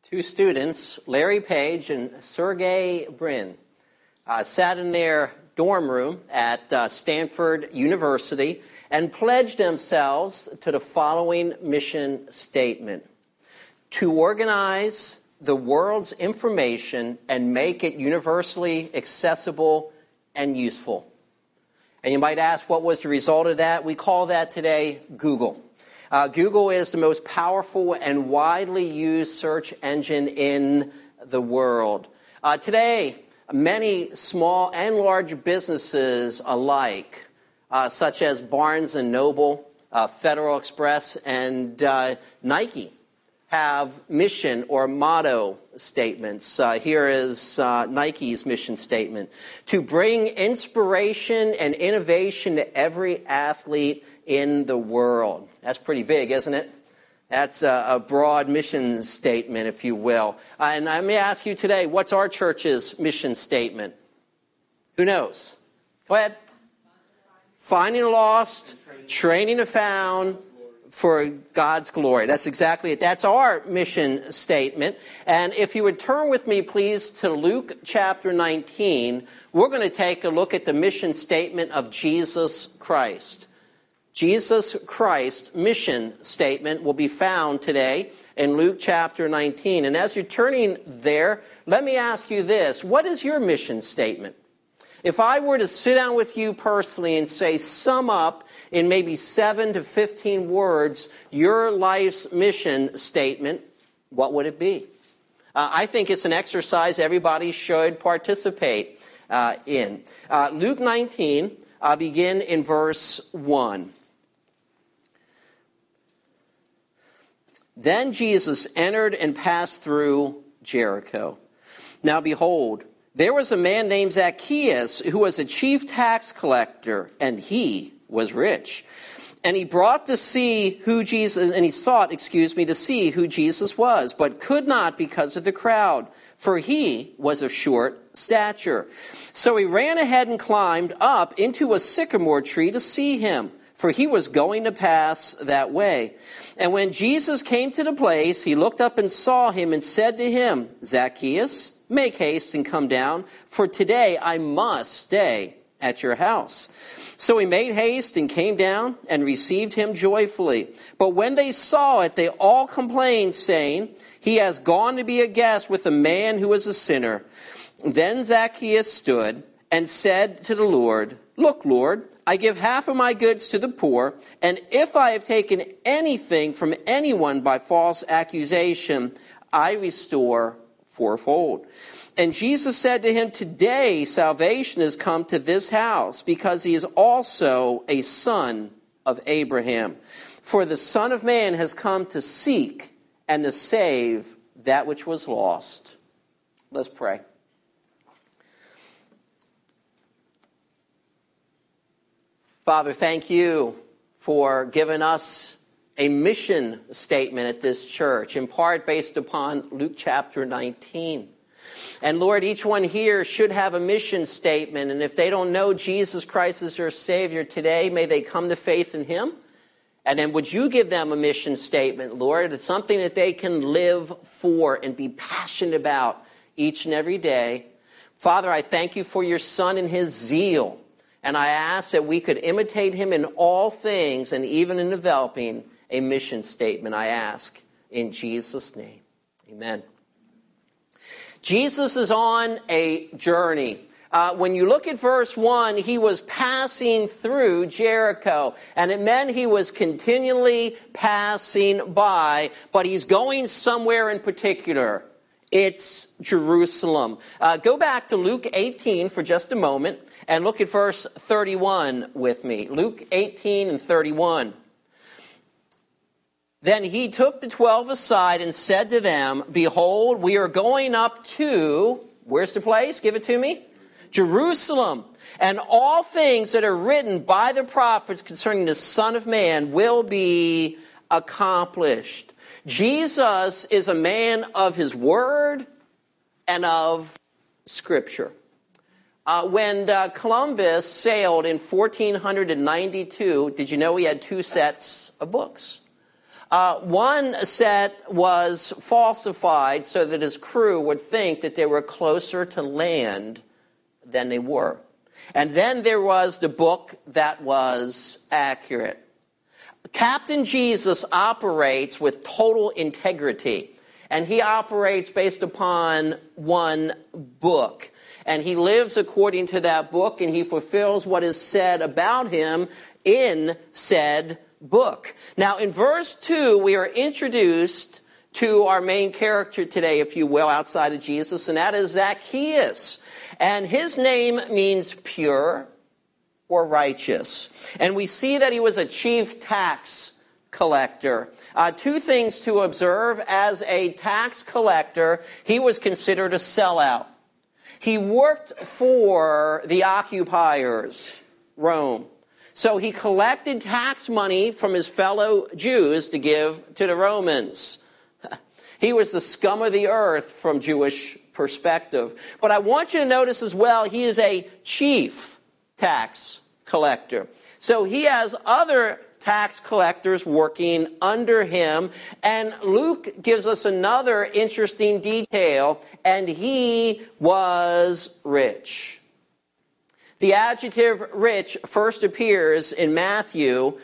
Two students, Larry Page and Sergey Brin, sat in their dorm room at Stanford University and pledged themselves to the following mission statement: to organize the world's information and make it universally accessible and useful. And you might ask, what was the result of that? We call that today Google. Google is the most powerful and widely used search engine in the world. Today, many small and large businesses alike, such as Barnes & Noble, Federal Express, and Nike, have mission or motto statements. Here is Nike's mission statement: to bring inspiration and innovation to every athlete in the world. That's pretty big, isn't it? That's a broad mission statement, if you will. And let me ask you today, what's our church's mission statement? Who knows? Go ahead. Finding the lost, training the found, for God's glory. That's exactly it. That's our mission statement. And if you would turn with me, please, to Luke chapter 19, we're going to take a look at the mission statement of Jesus Christ. Jesus Christ's mission statement will be found today in Luke chapter 19. And as you're turning there, let me ask you this: what is your mission statement? If I were to sit down with you personally and say, sum up in maybe 7 to 15 words your life's mission statement, what would it be? I think it's an exercise everybody should participate in. Luke 19, begin in verse 1. Then Jesus entered and passed through Jericho. Now behold, there was a man named Zacchaeus who was a chief tax collector, and he was rich. And he brought to see who Jesus, and he sought, to see who Jesus was, but could not because of the crowd, for he was of short stature. So he ran ahead and climbed up into a sycamore tree to see him, for he was going to pass that way. And when Jesus came to the place, he looked up and saw him and said to him, Zacchaeus, make haste and come down, for today I must stay at your house. So he made haste and came down and received him joyfully. But when they saw it, they all complained, saying, he has gone to be a guest with a man who is a sinner. Then Zacchaeus stood and said to the Lord, look, Lord, I give half of my goods to the poor, and if I have taken anything from anyone by false accusation, I restore fourfold. And Jesus said to him, today salvation has come to this house, because he is also a son of Abraham. For the Son of Man has come to seek and to save that which was lost. Let's pray. Father, thank you for giving us a mission statement at this church, in part based upon Luke chapter 19. And Lord, each one here should have a mission statement. And if they don't know Jesus Christ as their Savior today, may they come to faith in Him. And then would you give them a mission statement, Lord? It's something that they can live for and be passionate about each and every day. Father, I thank you for your Son and his zeal. And I ask that we could imitate him in all things, and even in developing a mission statement, I ask in Jesus' name. Amen. Jesus is on a journey. When you look at verse 1, he was passing through Jericho. And it meant he was continually passing by, but he's going somewhere in particular. It's Jerusalem. Go back to Luke 18 for just a moment and look at verse 31 with me. Luke 18 and 31. Then he took the 12 aside and said to them, behold, we are going up to, where's the place? Give it to me. Jerusalem. And all things that are written by the prophets concerning the Son of Man will be accomplished. Jesus is a man of his word and of Scripture. When Columbus sailed in 1492, did you know he had 2 sets of books? One set was falsified so that his crew would think that they were closer to land than they were. And then there was the book that was accurate. Captain Jesus operates with total integrity, and he operates based upon one book. And he lives according to that book, and he fulfills what is said about him in said book. Now, in verse 2, we are introduced to our main character today, if you will, outside of Jesus, and that is Zacchaeus. And his name means pure or righteous. And we see that he was a chief tax collector. Two things to observe. As a tax collector, he was considered a sellout. He worked for the occupiers, Rome. So he collected tax money from his fellow Jews to give to the Romans. He was the scum of the earth from Jewish perspective. But I want you to notice as well, he is a chief tax collector. So he has other tax collectors working under him. And Luke gives us another interesting detail, and he was rich. The adjective rich first appears in Matthew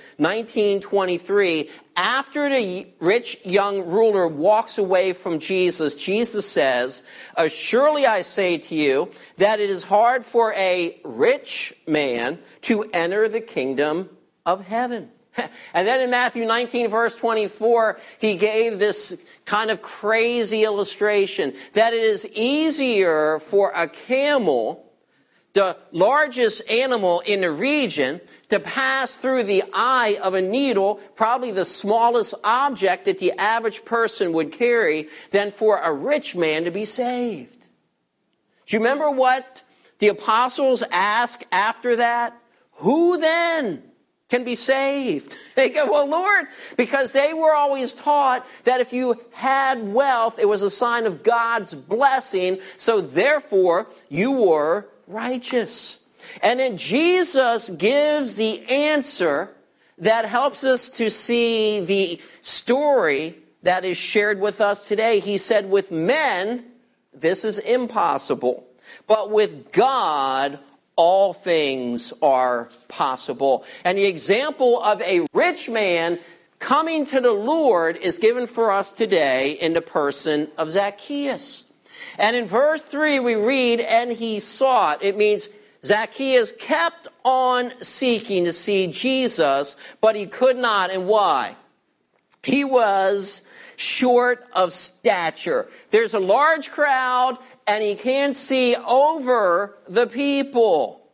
19:23. After the rich young ruler walks away from Jesus, Jesus says, "Surely I say to you that it is hard for a rich man to enter the kingdom of heaven." And then in Matthew 19, verse 24, he gave this kind of crazy illustration that it is easier for a camel, the largest animal in the region, to pass through the eye of a needle, probably the smallest object that the average person would carry, than for a rich man to be saved. Do you remember what the apostles asked after that? Who then can be saved? They go, well, Lord, because they were always taught that if you had wealth, it was a sign of God's blessing, so therefore you were righteous. And then Jesus gives the answer that helps us to see the story that is shared with us today. He said, with men, this is impossible, but with God, all things are possible. And the example of a rich man coming to the Lord is given for us today in the person of Zacchaeus. And in verse 3 we read, and he sought. It means Zacchaeus kept on seeking to see Jesus, but he could not. And why? He was short of stature. There's a large crowd, and he can't see over the people.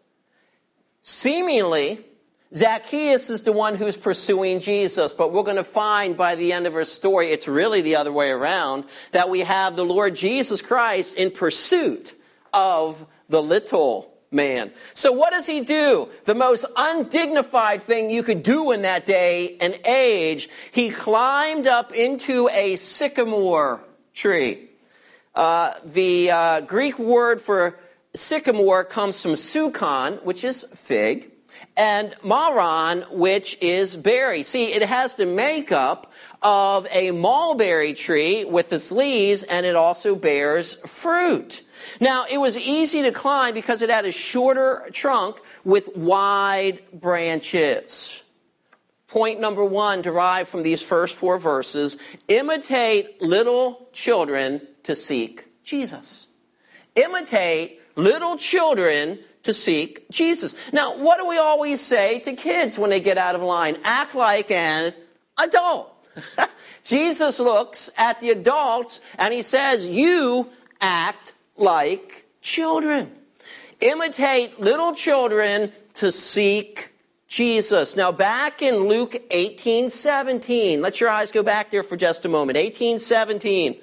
Seemingly, Zacchaeus is the one who's pursuing Jesus, but we're going to find by the end of our story, it's really the other way around, that we have the Lord Jesus Christ in pursuit of the little man. So what does he do? The most undignified thing you could do in that day and age. He climbed up into a sycamore tree. The Greek word for sycamore comes from sukon, which is fig, and maron, which is berry. See, it has the makeup of a mulberry tree with its leaves, and it also bears fruit. Now, it was easy to climb because it had a shorter trunk with wide branches. Point number 1, derived from these first 4 verses, imitate little children to seek Jesus. Imitate little children to seek Jesus. Now, what do we always say to kids when they get out of line? Act like an adult. Jesus looks at the adults and he says, you act like children. Imitate little children to seek Jesus. Now, back in Luke 18:17, let your eyes go back there for just a moment. 18:17.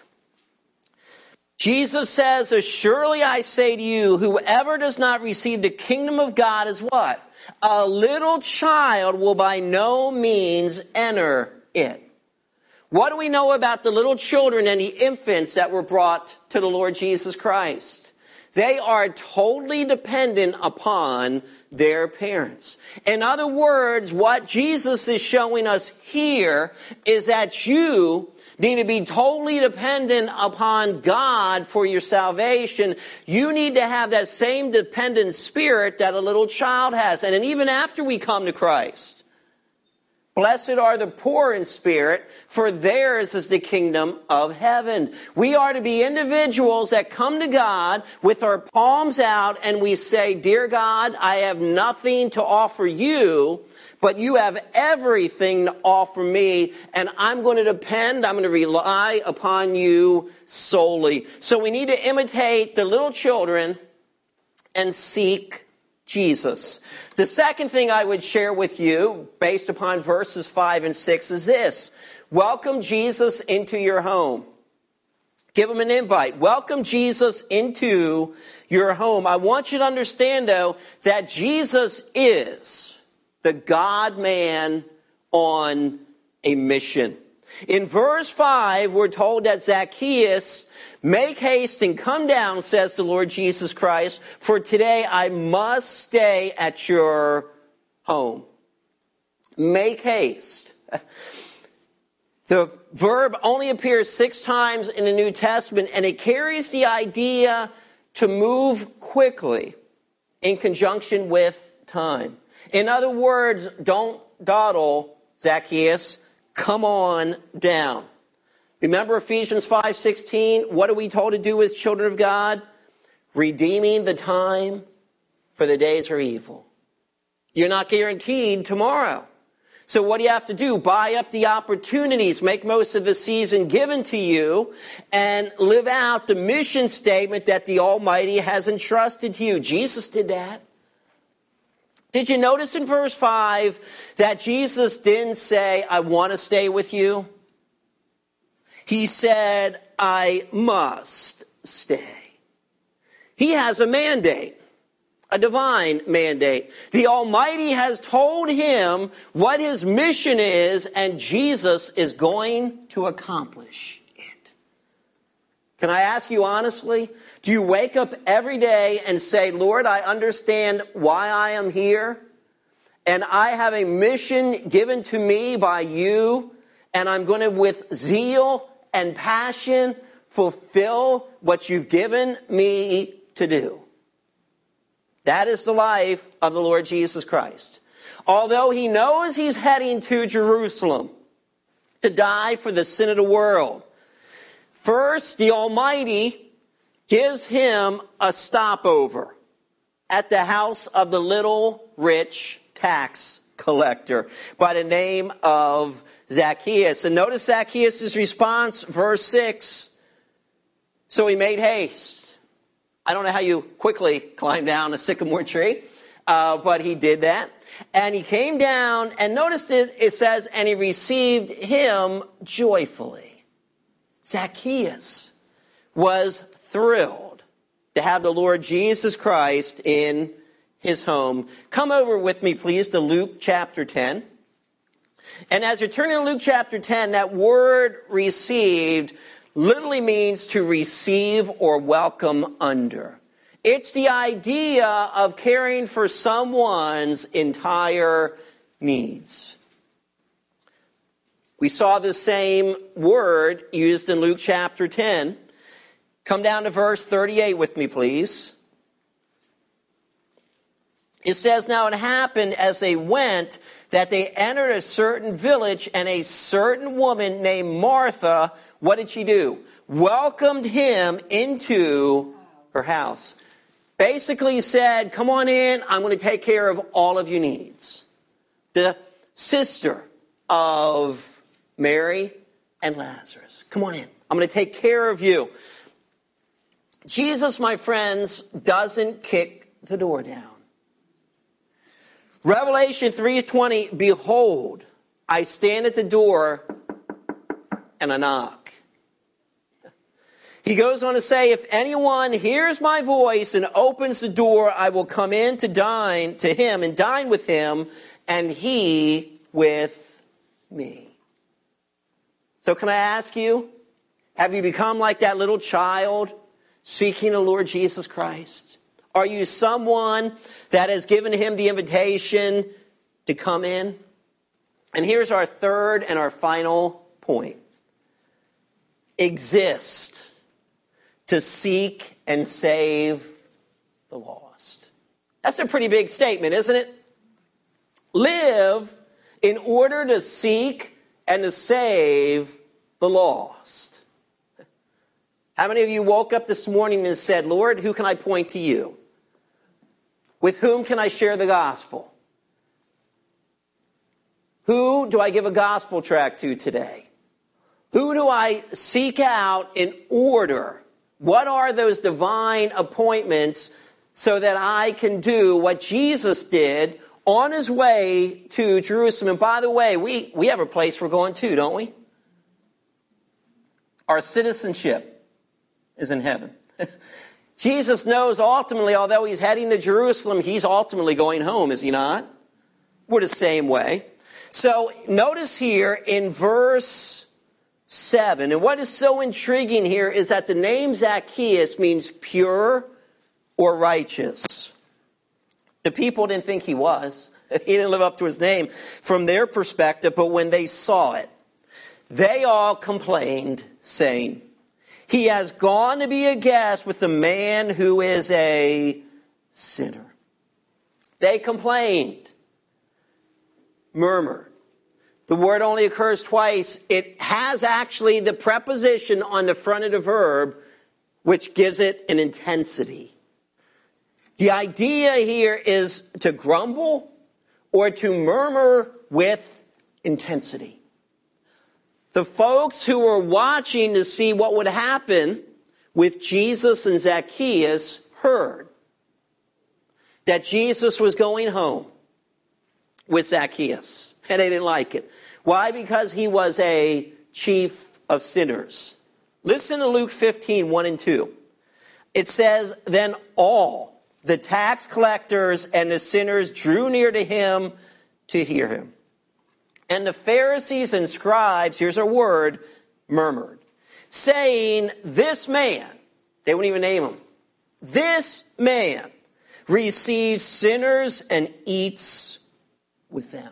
Jesus says, surely I say to you, whoever does not receive the kingdom of God is what? A little child will by no means enter it. What do we know about the little children and the infants that were brought to the Lord Jesus Christ? They are totally dependent upon their parents. In other words, what Jesus is showing us here is that you need to be totally dependent upon God for your salvation. You need to have that same dependent spirit that a little child has. And even after we come to Christ, blessed are the poor in spirit, for theirs is the kingdom of heaven. We are to be individuals that come to God with our palms out and we say, Dear God, I have nothing to offer you, but you have everything to offer me, and I'm going to rely upon you solely. So we need to imitate the little children and seek Jesus. The second thing I would share with you, based upon verses 5 and 6, is this. Welcome Jesus into your home. Give him an invite. Welcome Jesus into your home. I want you to understand, though, that Jesus is the God-man on a mission. In verse 5, we're told that Zacchaeus, make haste and come down, says the Lord Jesus Christ, for today I must stay at your home. Make haste. The verb only appears 6 times in the New Testament, and it carries the idea to move quickly in conjunction with time. In other words, don't dawdle, Zacchaeus. Come on down. Remember Ephesians 5:16? What are we told to do as children of God? Redeeming the time, for the days are evil. You're not guaranteed tomorrow. So what do you have to do? Buy up the opportunities, make most of the season given to you, and live out the mission statement that the Almighty has entrusted to you. Jesus did that. Did you notice in verse 5 that Jesus didn't say, I want to stay with you? He said, I must stay. He has a mandate, a divine mandate. The Almighty has told him what his mission is, and Jesus is going to accomplish it. Can I ask you honestly? Do you wake up every day and say, Lord, I understand why I am here, and I have a mission given to me by you, and I'm going to, with zeal and passion, fulfill what you've given me to do? That is the life of the Lord Jesus Christ. Although he knows he's heading to Jerusalem to die for the sin of the world, first, the Almighty gives him a stopover at the house of the little rich tax collector by the name of Zacchaeus. And notice Zacchaeus' response, verse 6. So he made haste. I don't know how you quickly climb down a sycamore tree, but he did that. And he came down, and notice it says, and he received him joyfully. Zacchaeus was thrilled to have the Lord Jesus Christ in his home. Come over with me, please, to Luke chapter 10. And as you're turning to Luke chapter 10, that word received literally means to receive or welcome under. It's the idea of caring for someone's entire needs. We saw the same word used in Luke chapter 10. Come down to verse 38 with me, please. It says, now it happened as they went that they entered a certain village, and a certain woman named Martha, what did she do? Welcomed him into her house. Basically said, come on in, I'm going to take care of all of your needs. The sister of Mary and Lazarus. Come on in, I'm going to take care of you. Jesus, my friends, doesn't kick the door down. Revelation 3:20, behold, I stand at the door and I knock. He goes on to say, if anyone hears my voice and opens the door, I will come in to dine to him and dine with him, and he with me. So can I ask you, have you become like that little child seeking the Lord Jesus Christ? Are you someone that has given him the invitation to come in? And here's our third and our final point. Exist to seek and save the lost. That's a pretty big statement, isn't it? Live in order to seek and to save the lost. How many of you woke up this morning and said, Lord, who can I point to you? With whom can I share the gospel? Who do I give a gospel tract to today? Who do I seek out in order? What are those divine appointments so that I can do what Jesus did on his way to Jerusalem? And by the way, we have a place we're going to, don't we? Our citizenship is in heaven. Jesus knows ultimately, although he's heading to Jerusalem, he's ultimately going home, is he not? We're the same way. So notice here in verse 7, and what is so intriguing here is that the name Zacchaeus means pure or righteous. The people didn't think he was. He didn't live up to his name from their perspective, but when they saw it, they all complained, saying, he has gone to be a guest with the man who is a sinner. They complained, murmured. The word only occurs twice. It has actually the preposition on the front of the verb, which gives it an intensity. The idea here is to grumble or to murmur with intensity. The folks who were watching to see what would happen with Jesus and Zacchaeus heard that Jesus was going home with Zacchaeus, and they didn't like it. Why? Because he was a chief of sinners. Listen to Luke 15, 1 and 2. It says, then all the tax collectors and the sinners drew near to him to hear him. And the Pharisees and scribes, here's our word, murmured, saying, this man, they wouldn't even name him, this man receives sinners and eats with them.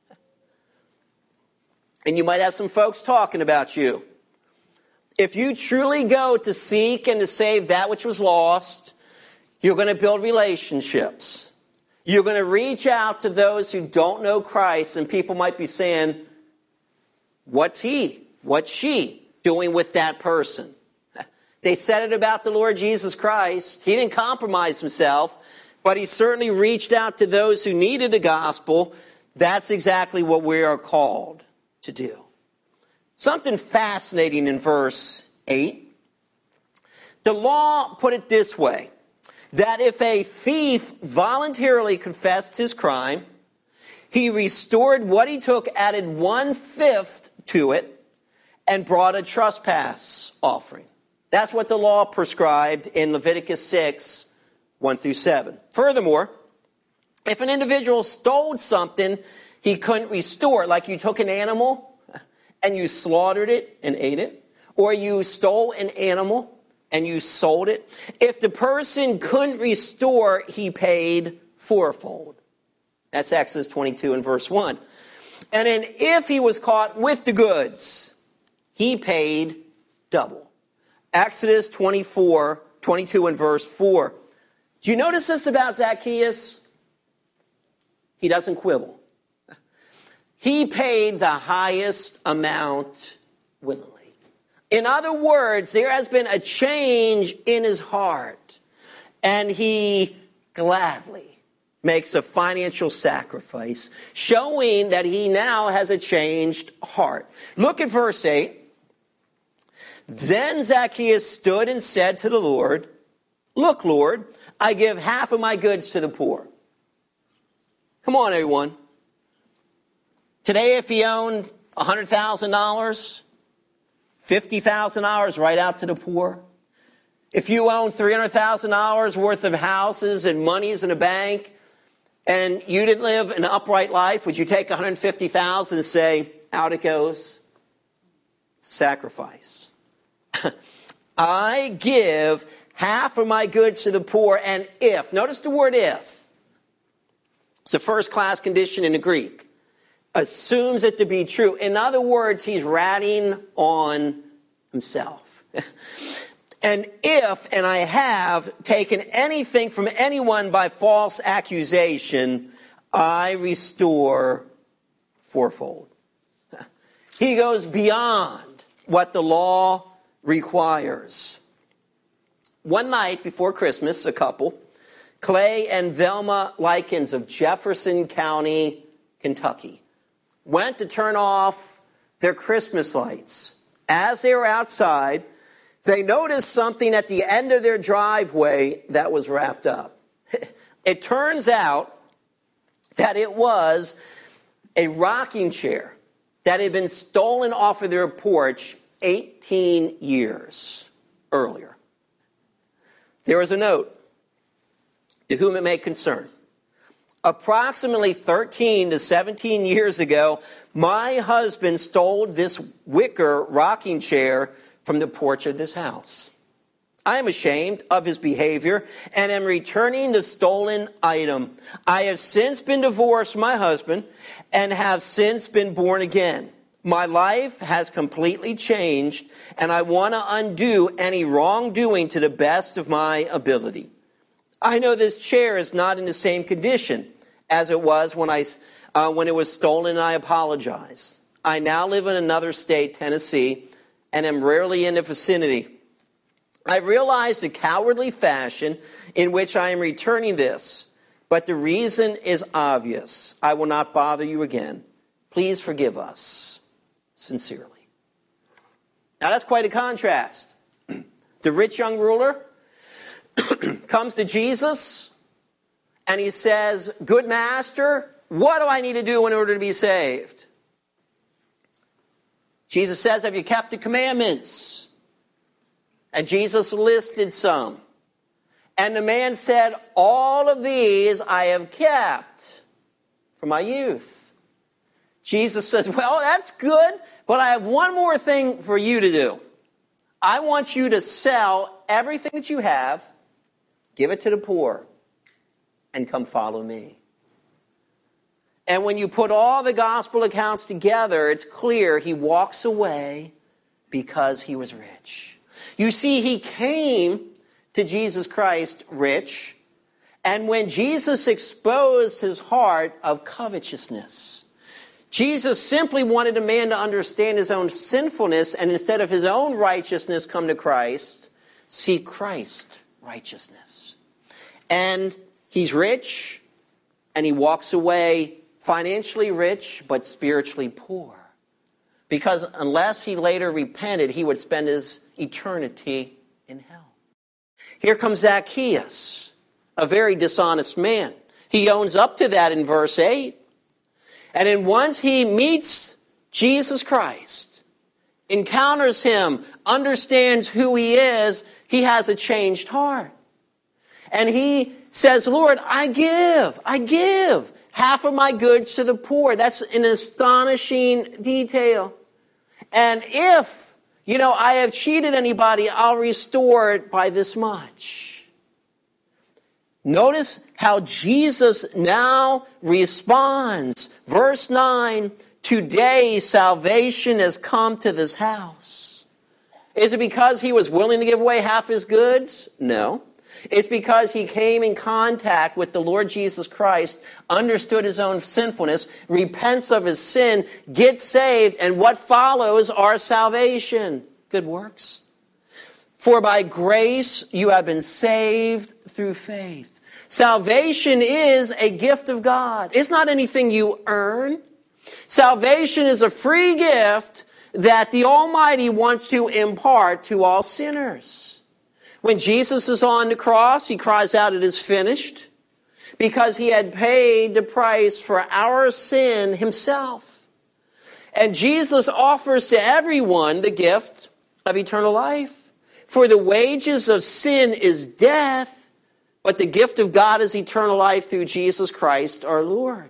And you might have some folks talking about you. If you truly go to seek and to save that which was lost, you're going to build relationships. You're going to reach out to those who don't know Christ, and people might be saying, what's he, what's she doing with that person? They said it about the Lord Jesus Christ. He didn't compromise himself, but he certainly reached out to those who needed the gospel. That's exactly what we are called to do. Something fascinating in verse 8. The law put it this way, that if a thief voluntarily confessed his crime, he restored what he took, added 1/5 to it, and brought a trespass offering. That's what the law prescribed in Leviticus 6, 1 through 7. Furthermore, if an individual stole something he couldn't restore, like you took an animal and you slaughtered it and ate it, or you stole an animal and you sold it, if the person couldn't restore, he paid fourfold. That's Exodus 22 and verse 1. And then if he was caught with the goods, he paid double. Exodus 22 and verse 4. Do you notice this about Zacchaeus? He doesn't quibble. He paid the highest amount willingly. In other words, there has been a change in his heart, and he gladly makes a financial sacrifice, showing that he now has a changed heart. Look at verse 8. Then Zacchaeus stood and said to the Lord, look, Lord, I give half of my goods to the poor. Come on, everyone. Today, if he owned $100,000, $50,000 right out to the poor. If you own $300,000 worth of houses and monies in a bank, and you didn't live an upright life, would you take $150,000 and say, out it goes? Sacrifice. I give half of my goods to the poor, and if, notice the word if, it's a first-class condition in the Greek, assumes it to be true. In other words, he's ratting on himself. And if, and I have, taken anything from anyone by false accusation, I restore fourfold. He goes beyond what the law requires. One night before Christmas, a couple, Clay and Velma Likens of Jefferson County, Kentucky, went to turn off their Christmas lights. As they were outside, they noticed something at the end of their driveway that was wrapped up. It turns out that it was a rocking chair that had been stolen off of their porch 18 years earlier. There was a note, to whom it may concern. Approximately 13 to 17 years ago, my husband stole this wicker rocking chair from the porch of this house. I am ashamed of his behavior and am returning the stolen item. I have since been divorced from my husband and have since been born again. My life has completely changed, and I want to undo any wrongdoing to the best of my ability. I know this chair is not in the same condition as it was when it was stolen, and I apologize. I now live in another state, Tennessee, and am rarely in the vicinity. I realize the cowardly fashion in which I am returning this, but the reason is obvious. I will not bother you again. Please forgive us. Sincerely. Now that's quite a contrast. The rich young ruler comes to Jesus and he says, "Good master, what do I need to do in order to be saved?" Jesus says, "Have you kept the commandments?" And Jesus listed some. And the man said, "All of these I have kept from my youth." Jesus says, "Well, that's good, but I have one more thing for you to do. I want you to sell everything that you have, give it to the poor, and come follow me." And when you put all the gospel accounts together, it's clear he walks away because he was rich. You see, he came to Jesus Christ rich, and when Jesus exposed his heart of covetousness, Jesus simply wanted a man to understand his own sinfulness, and instead of his own righteousness come to Christ, seek Christ's righteousness. And he's rich, and he walks away financially rich, but spiritually poor. Because unless he later repented, he would spend his eternity in hell. Here comes Zacchaeus, a very dishonest man. He owns up to that in verse 8. And then once he meets Jesus Christ, encounters him, understands who he is, he has a changed heart. And he says, "Lord, I give half of my goods to the poor." That's an astonishing detail. And if, I have cheated anybody, I'll restore it by this much. Notice how Jesus now responds. Verse 9, "Today salvation has come to this house." Is it because he was willing to give away half his goods? No. It's because he came in contact with the Lord Jesus Christ, understood his own sinfulness, repents of his sin, gets saved, and what follows are salvation. Good works. "For by grace you have been saved through faith." Salvation is a gift of God. It's not anything you earn. Salvation is a free gift that the Almighty wants to impart to all sinners. When Jesus is on the cross, he cries out, "It is finished," because he had paid the price for our sin himself. And Jesus offers to everyone the gift of eternal life. For the wages of sin is death, but the gift of God is eternal life through Jesus Christ our Lord.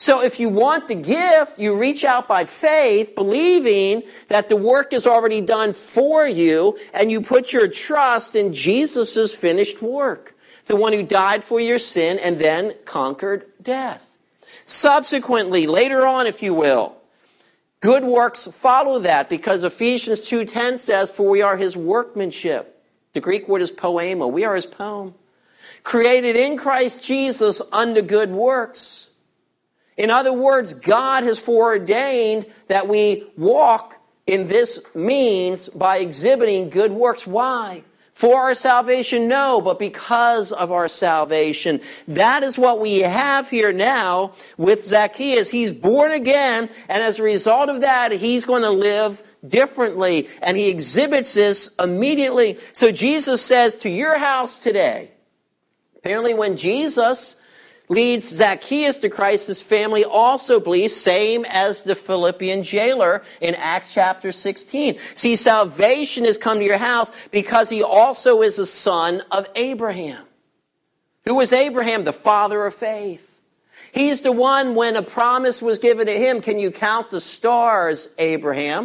So if you want the gift, you reach out by faith, believing that the work is already done for you, and you put your trust in Jesus' finished work, the one who died for your sin and then conquered death. Subsequently, later on, if you will, good works follow that, because Ephesians 2:10 says, for we are his workmanship. The Greek word is poema. We are his poem. Created in Christ Jesus unto good works. In other words, God has foreordained that we walk in this means by exhibiting good works. Why? For our salvation? No, but because of our salvation. That is what we have here now with Zacchaeus. He's born again, and as a result of that, he's going to live differently, and he exhibits this immediately. So Jesus says, to your house today. Apparently when Jesus leads Zacchaeus to Christ, his family also believes, same as the Philippian jailer in Acts chapter 16. See, salvation has come to your house because he also is a son of Abraham. Who was Abraham? The father of faith. He's the one, when a promise was given to him, can you count the stars, Abraham?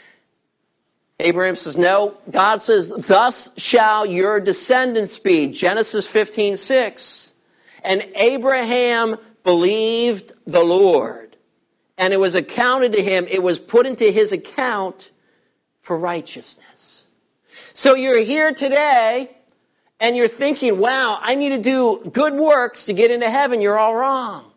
Abraham says, no. God says, thus shall your descendants be. Genesis 15:6. And Abraham believed the Lord, and it was accounted to him, it was put into his account for righteousness. So you're here today, and you're thinking, wow, I need to do good works to get into heaven. You're all wrong.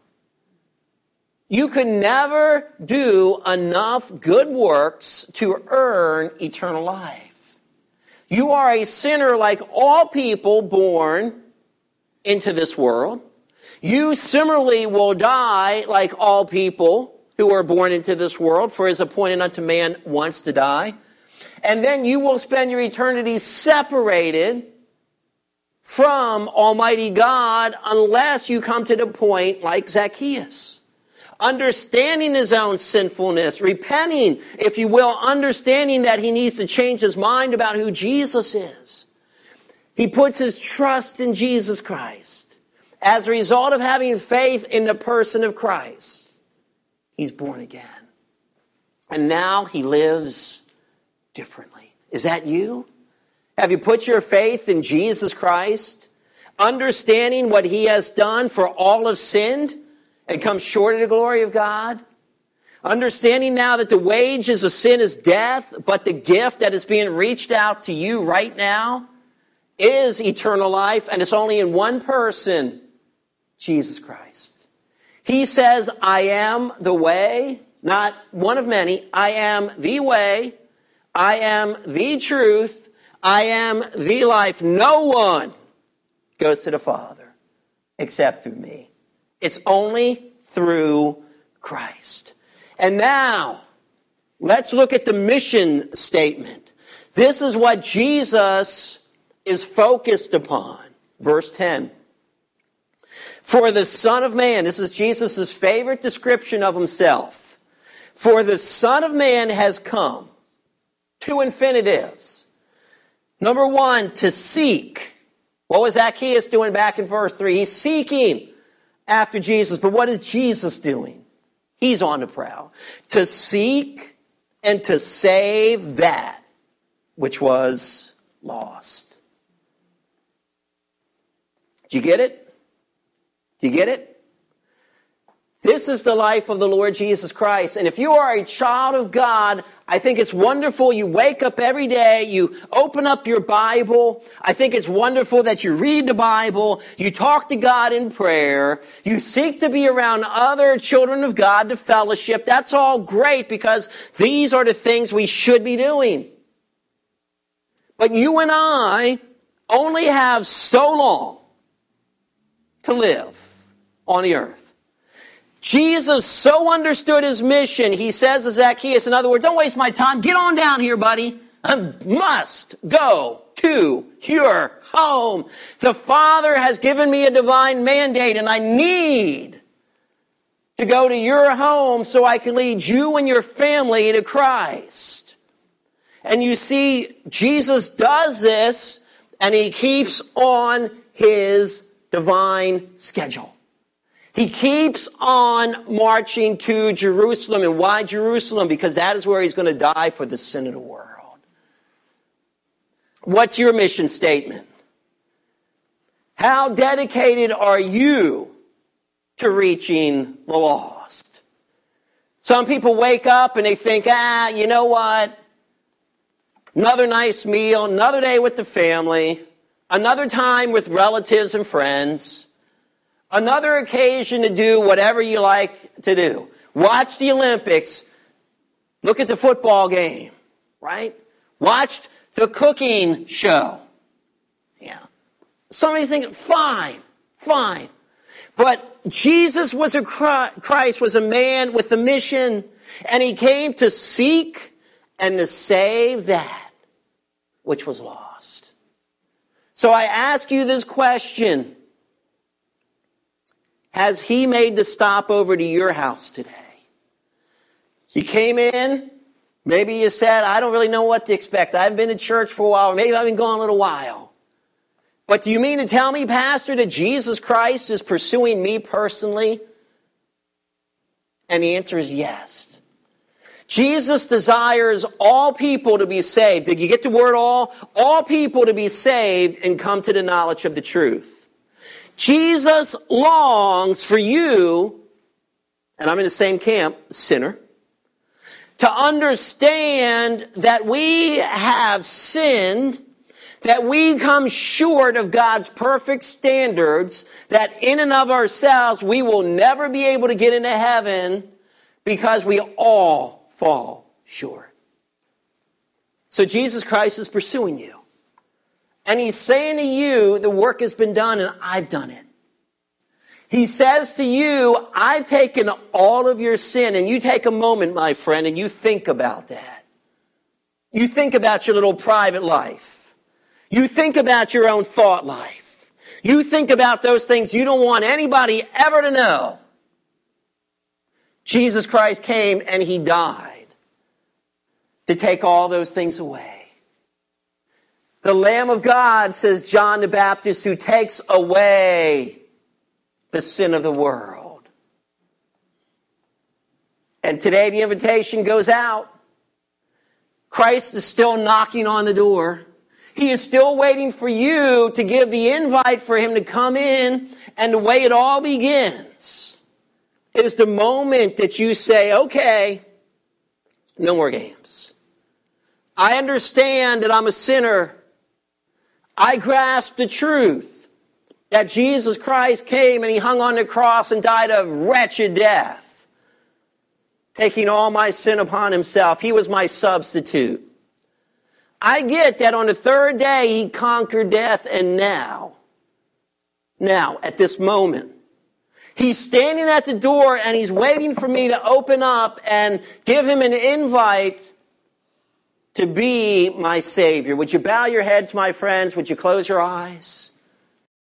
You could never do enough good works to earn eternal life. You are a sinner like all people born into this world. You similarly will die like all people who are born into this world, for it is appointed unto man once to die. And then you will spend your eternity separated from Almighty God unless you come to the point like Zacchaeus, understanding his own sinfulness, repenting, if you will, understanding that he needs to change his mind about who Jesus is. He puts his trust in Jesus Christ. As a result of having faith in the person of Christ, he's born again. And now he lives differently. Is that you? Have you put your faith in Jesus Christ, understanding what he has done for all have sinned and come short of the glory of God? Understanding now that the wages of sin is death, but the gift that is being reached out to you right now is eternal life, and it's only in one person, Jesus Christ. He says, I am the way, not one of many. I am the way. I am the truth. I am the life. No one goes to the Father except through me. It's only through Christ. And now, let's look at the mission statement. This is what Jesus is focused upon. Verse 10. For the Son of Man, this is Jesus' favorite description of himself. For the Son of Man has come. Two infinitives. Number one, to seek. What was Zacchaeus doing back in verse 3? He's seeking after Jesus. But what is Jesus doing? He's on the prowl. To seek and to save that which was lost. Do you get it? Do you get it? This is the life of the Lord Jesus Christ. And if you are a child of God, I think it's wonderful. You wake up every day, you open up your Bible. I think it's wonderful that you read the Bible, you talk to God in prayer, you seek to be around other children of God to fellowship. That's all great, because these are the things we should be doing. But you and I only have so long to live on the earth. Jesus so understood his mission, he says to Zacchaeus, in other words, don't waste my time. Get on down here, buddy. I must go to your home. The Father has given me a divine mandate, and I need to go to your home so I can lead you and your family to Christ. And you see, Jesus does this, and he keeps on his divine schedule. He keeps on marching to Jerusalem. And why Jerusalem? Because that is where he's going to die for the sin of the world. What's your mission statement? How dedicated are you to reaching the lost? Some people wake up and they think, you know what? Another nice meal, another day with the family, another time with relatives and friends, another occasion to do whatever you like to do. Watch the Olympics, look at the football game, right? Watch the cooking show. Yeah. Somebody thinking, fine. But Jesus was Christ was a man with a mission, and he came to seek and to save that which was lost. So I ask you this question. Has he made the stop over to your house today? You came in, maybe you said, I don't really know what to expect. I haven't been to church for a while, or maybe I've been gone a little while. But do you mean to tell me, Pastor, that Jesus Christ is pursuing me personally? And the answer is yes. Jesus desires all people to be saved. Did you get the word all? All people to be saved and come to the knowledge of the truth. Jesus longs for you, and I'm in the same camp, sinner, to understand that we have sinned, that we come short of God's perfect standards, that in and of ourselves we will never be able to get into heaven because we all fall short. So Jesus Christ is pursuing you. And he's saying to you, the work has been done and I've done it. He says to you, I've taken all of your sin. And you take a moment, my friend, and you think about that. You think about your little private life. You think about your own thought life. You think about those things you don't want anybody ever to know. Jesus Christ came and he died to take all those things away. The Lamb of God, says John the Baptist, who takes away the sin of the world. And today the invitation goes out. Christ is still knocking on the door. He is still waiting for you to give the invite for him to come in, and the way it all begins is the moment that you say, okay, no more games. I understand that I'm a sinner. I grasp the truth that Jesus Christ came and he hung on the cross and died a wretched death, taking all my sin upon himself. He was my substitute. I get that on the third day he conquered death, and now, at this moment, he's standing at the door and he's waiting for me to open up and give him an invite to be my Savior. Would you bow your heads, my friends? Would you close your eyes?